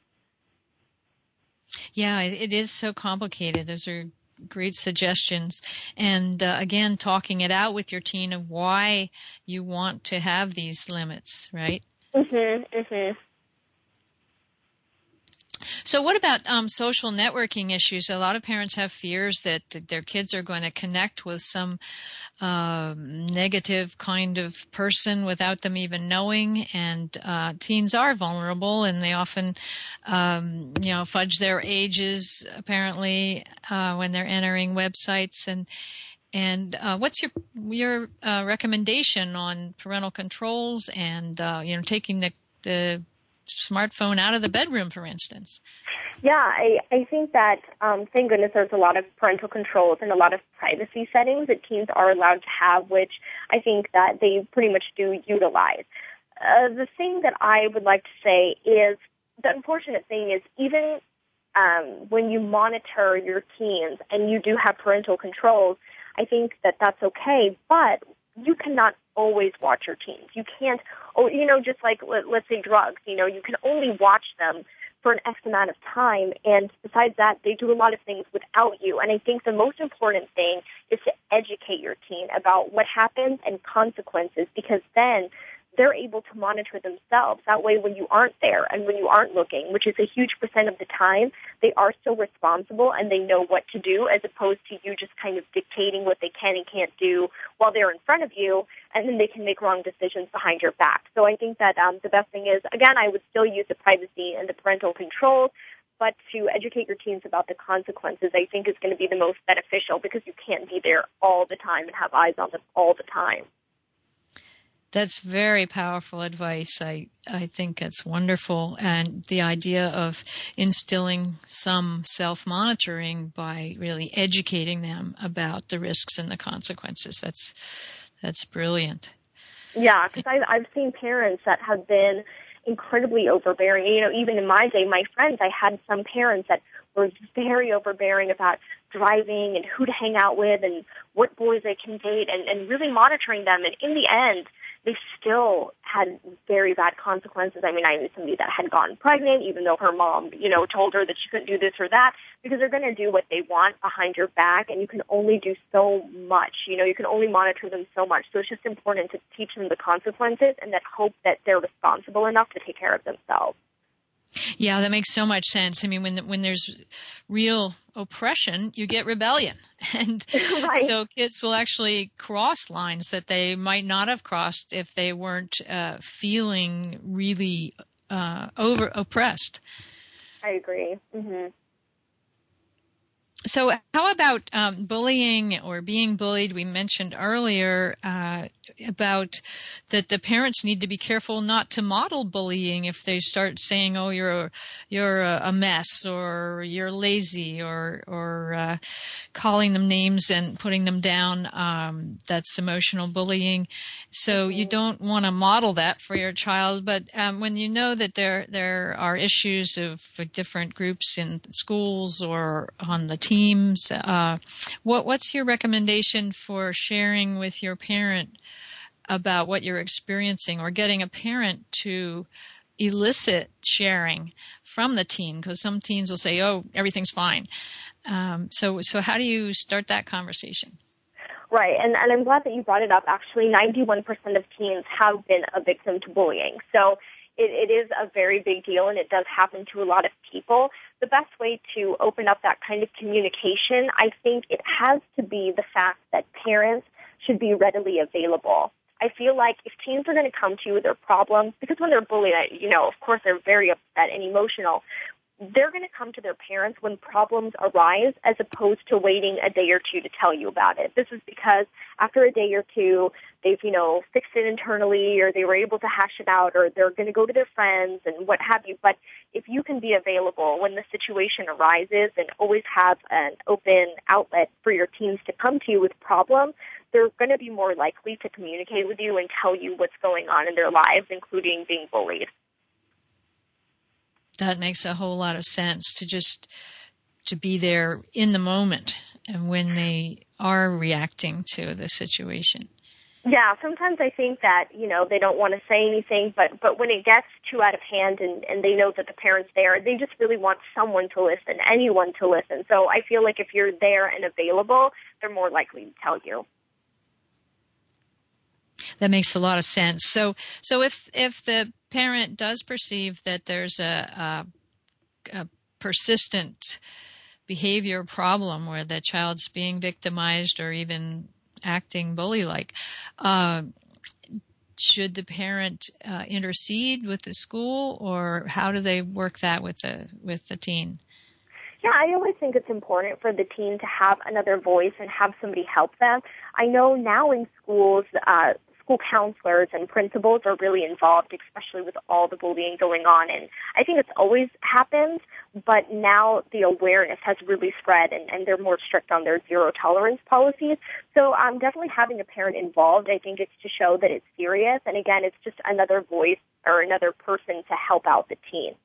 Yeah, it is so complicated. Those are great suggestions. And uh, again, talking it out with your teen of why you want to have these limits, right? Mhm, mhm. So what about um, social networking issues? A lot of parents have fears that their kids are going to connect with some uh, negative kind of person without them even knowing. And uh, teens are vulnerable, and they often, um, you know, fudge their ages apparently uh, when they're entering websites. And and uh, what's your your uh, recommendation on parental controls and uh, you know taking the the smartphone out of the bedroom, for instance? Yeah, I, I think that, um, thank goodness there's a lot of parental controls and a lot of privacy settings that teens are allowed to have, which I think that they pretty much do utilize. Uh, the thing that I would like to say is, the unfortunate thing is, even um, when you monitor your teens and you do have parental controls, I think that that's okay, but you cannot always watch your teens. You can't, oh, you know, just like, let, let's say drugs, you know, you can only watch them for an X amount of time, and besides that, they do a lot of things without you. And I think the most important thing is to educate your teen about what happens and consequences, because then they're able to monitor themselves. That way, when you aren't there and when you aren't looking, which is a huge percent of the time, they are still responsible and they know what to do, as opposed to you just kind of dictating what they can and can't do while they're in front of you, and then they can make wrong decisions behind your back. So I think that um, the best thing is, again, I would still use the privacy and the parental controls, but to educate your teens about the consequences, I think is going to be the most beneficial, because you can't be there all the time and have eyes on them all the time. That's very powerful advice. I, I think it's wonderful. And the idea of instilling some self-monitoring by really educating them about the risks and the consequences. That's, that's brilliant. Yeah, because I've, I've seen parents that have been incredibly overbearing. You know, even in my day, my friends, I had some parents that were very overbearing about driving and who to hang out with and what boys they can date and, and really monitoring them. And in the end, they still had very bad consequences. I mean, I knew somebody that had gotten pregnant, even though her mom, you know, told her that she couldn't do this or that, because they're going to do what they want behind your back, and you can only do so much. You know, you can only monitor them so much. So it's just important to teach them the consequences and that hope that they're responsible enough to take care of themselves. Yeah, that makes so much sense. I mean, when when there's real oppression, you get rebellion. And right. So kids will actually cross lines that they might not have crossed if they weren't uh, feeling really uh, over oppressed. I agree. Mm-hmm. So how about um, bullying or being bullied? We mentioned earlier uh, about that the parents need to be careful not to model bullying if they start saying, "Oh, you're a, you're a mess," or "you're lazy," or or uh, calling them names and putting them down. Um, that's emotional bullying. So you don't want to model that for your child. But um, when you know that there there are issues of different groups in schools or on the team, Teams. Uh, what, what's your recommendation for sharing with your parent about what you're experiencing, or getting a parent to elicit sharing from the teen? Because some teens will say, "Oh, everything's fine." Um, so, so how do you start that conversation? Right, and, and I'm glad that you brought it up. Actually, ninety-one percent of teens have been a victim to bullying. So It, it is a very big deal, and it does happen to a lot of people. The best way to open up that kind of communication, I think it has to be the fact that parents should be readily available. I feel like if teens are going to come to you with their problems, because when they're bullied, you know, of course they're very upset and emotional, they're going to come to their parents when problems arise as opposed to waiting a day or two to tell you about it. This is because after a day or two, they've, you know, fixed it internally, or they were able to hash it out, or they're going to go to their friends and what have you. But if you can be available when the situation arises and always have an open outlet for your teens to come to you with problems, they're going to be more likely to communicate with you and tell you what's going on in their lives, including being bullied. That makes a whole lot of sense, to just to be there in the moment and when they are reacting to the situation. Yeah, sometimes I think that, you know, they don't want to say anything, but, but when it gets too out of hand and, and they know that the parent's there, they just really want someone to listen, anyone to listen. So I feel like if you're there and available, they're more likely to tell you. That makes a lot of sense. So, so if if the parent does perceive that there's a, a, a persistent behavior problem where the child's being victimized or even acting bully-like, uh, should the parent uh, intercede with the school, or how do they work that with the with the teen? Yeah, I always think it's important for the teen to have another voice and have somebody help them. I know now in schools, uh, school counselors and principals are really involved, especially with all the bullying going on. And I think it's always happened, but now the awareness has really spread, and, and they're more strict on their zero tolerance policies. So um, definitely having a parent involved, I think it's to show that it's serious. And again, it's just another voice or another person to help out the teen.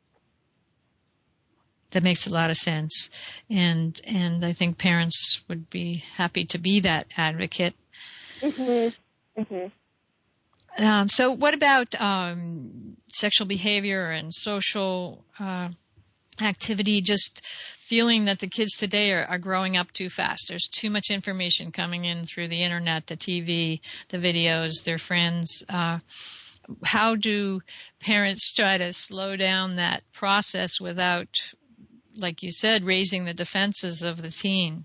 That makes a lot of sense. And and I think parents would be happy to be that advocate. Mm-hmm. Mm-hmm. Um, so what about um, sexual behavior and social uh, activity, just feeling that the kids today are, are growing up too fast? There's too much information coming in through the internet, the T V, the videos, their friends. Uh, how do parents try to slow down that process without, like you said, raising the defenses of the teen?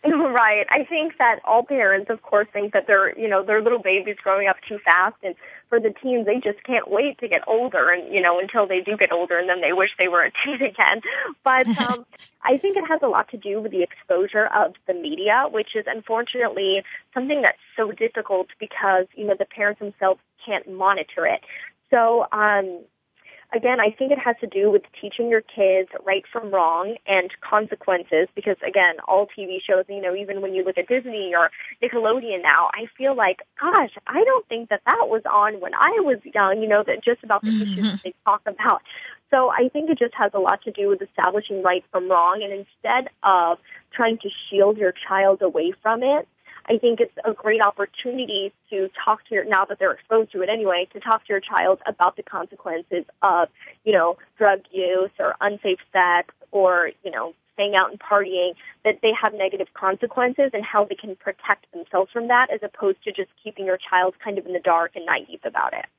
Right. I think that all parents, of course, think that they're, you know, their little baby's growing up too fast. And for the teens, they just can't wait to get older and, you know, until they do get older and then they wish they were a teen again. But um, I think it has a lot to do with the exposure of the media, which is unfortunately something that's so difficult because, you know, the parents themselves can't monitor it. So, um, again, I think it has to do with teaching your kids right from wrong and consequences because, again, all T V shows, you know, even when you look at Disney or Nickelodeon now, I feel like, gosh, I don't think that that was on when I was young, you know, that just about the issues that they talk about. So I think it just has a lot to do with establishing right from wrong, and instead of trying to shield your child away from it, I think it's a great opportunity to talk to your, now that they're exposed to it anyway, to talk to your child about the consequences of, you know, drug use or unsafe sex or, you know, staying out and partying, that they have negative consequences and how they can protect themselves from that as opposed to just keeping your child kind of in the dark and naive about it.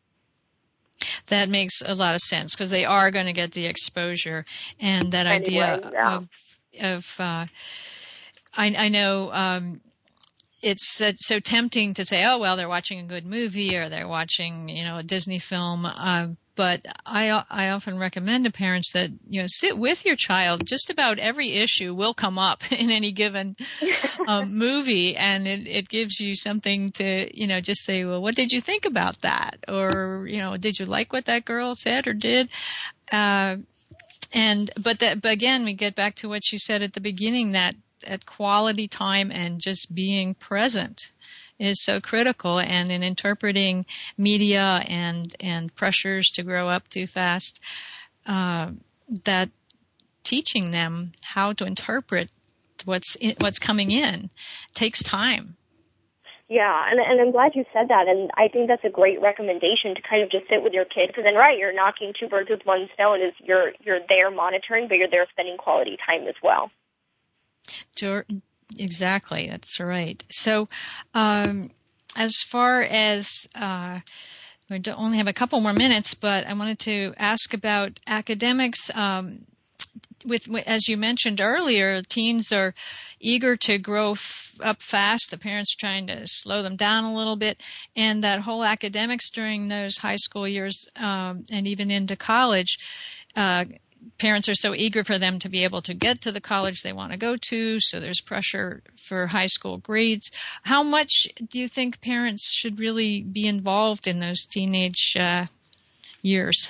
That makes a lot of sense because they are going to get the exposure and that anyway, idea yeah. of, of, uh, I, I know, um, it's so, so tempting to say, oh, well, they're watching a good movie or they're watching, you know, a Disney film. Um, but I, I often recommend to parents that, you know, sit with your child. Just about every issue will come up in any given um, movie. And it, it gives you something to, you know, just say, well, what did you think about that? Or, you know, did you like what that girl said or did? Uh, and, but that, but again, we get back to what you said at the beginning, that at quality time and just being present is so critical. And in interpreting media and, and pressures to grow up too fast, uh, that teaching them how to interpret what's in, what's coming in takes time. Yeah, and, and I'm glad you said that, and I think that's a great recommendation to kind of just sit with your kid, because then, right, you're knocking two birds with one stone, is you're, you're there monitoring, but you're there spending quality time as well. Exactly, that's right. So, um, as far as uh, we only have a couple more minutes, but I wanted to ask about academics. Um, with, as you mentioned earlier, teens are eager to grow f- up fast. The parents are trying to slow them down a little bit, and that whole academics during those high school years um, and even into college. Uh, Parents are so eager for them to be able to get to the college they want to go to, so there's pressure for high school grades. How much do you think parents should really be involved in those teenage uh, years?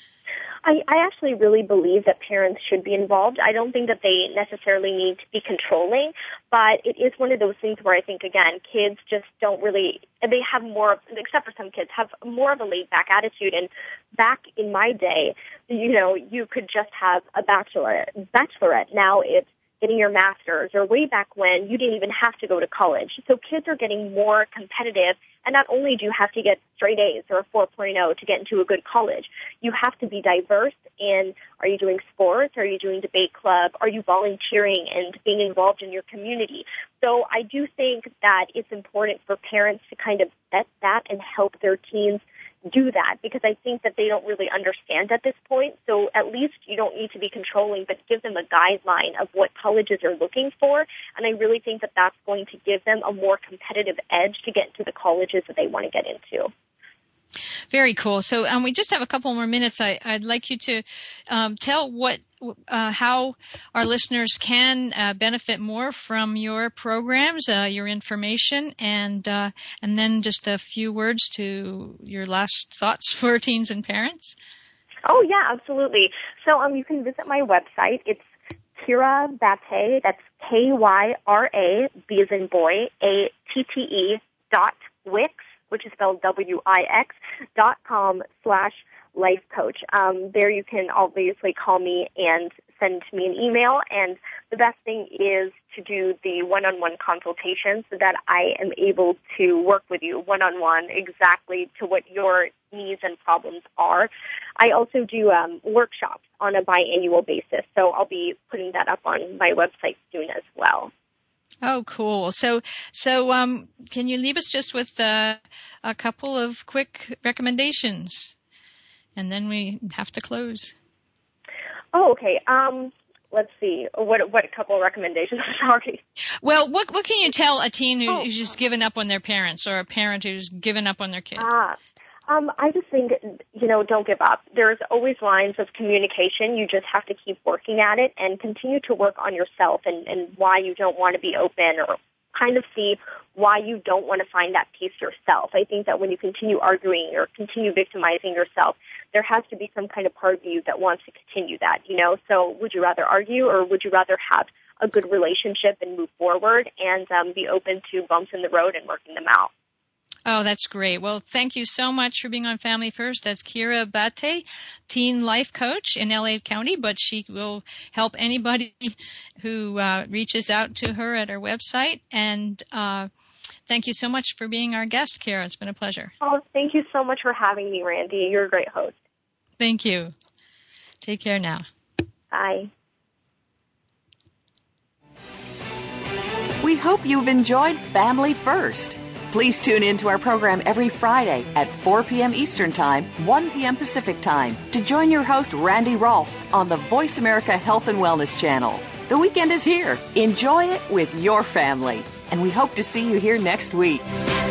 I, I actually really believe that parents should be involved. I don't think that they necessarily need to be controlling, but it is one of those things where I think, again, kids just don't really, they have more, except for some kids, have more of a laid-back attitude. And back in my day, you know, you could just have a bachelor, bachelorette. Now it's getting your master's, or way back when you didn't even have to go to college. So kids are getting more competitive, and not only do you have to get straight A's or a four point oh to get into a good college, you have to be diverse in, are you doing sports, are you doing debate club, are you volunteering and being involved in your community? So I do think that it's important for parents to kind of vet that and help their teens do that, because I think that they don't really understand at this point. So at least you don't need to be controlling, but give them a guideline of what colleges are looking for. And I really think that that's going to give them a more competitive edge to get into the colleges that they want to get into. Very cool. So um, we just have a couple more minutes. I, I'd like you to um, tell what, uh, how our listeners can uh, benefit more from your programs, uh, your information, and uh, and then just a few words to your last thoughts for teens and parents. Oh yeah, absolutely. So um, you can visit my website. It's Kyra Batte. That's K Y R A B as in boy A T T E dot Wix, which is spelled W I X, dot com slash life coach. Um, there you can obviously call me and send me an email. And the best thing is to do the one-on-one consultation so that I am able to work with you one-on-one exactly to what your needs and problems are. I also do um, workshops on a biannual basis, so I'll be putting that up on my website soon as well. Oh, cool. So, so, um, can you leave us just with uh, a couple of quick recommendations? And then we have to close. Oh, okay. Um, let's see. What, what a couple of recommendations. Sorry. Well, what, what can you tell a teen who, oh. who's just given up on their parents, or a parent who's given up on their kid? Ah, Um, I just think, you know, don't give up. There's always lines of communication. You just have to keep working at it and continue to work on yourself and, and why you don't want to be open, or kind of see why you don't want to find that peace yourself. I think that when you continue arguing or continue victimizing yourself, there has to be some kind of part of you that wants to continue that, you know. So would you rather argue, or would you rather have a good relationship and move forward and um, be open to bumps in the road and working them out? Oh, that's great. Well, thank you so much for being on Family First. That's Kira Bate, teen life coach in L A County, but she will help anybody who uh, reaches out to her at her website. And uh, thank you so much for being our guest, Kira. It's been a pleasure. Oh, thank you so much for having me, Randy. You're a great host. Thank you. Take care now. Bye. We hope you've enjoyed Family First. Please tune in to our program every Friday at four p.m. Eastern Time, one p.m. Pacific Time to join your host, Randy Rolfe, on the Voice America Health and Wellness Channel. The weekend is here. Enjoy it with your family. And we hope to see you here next week.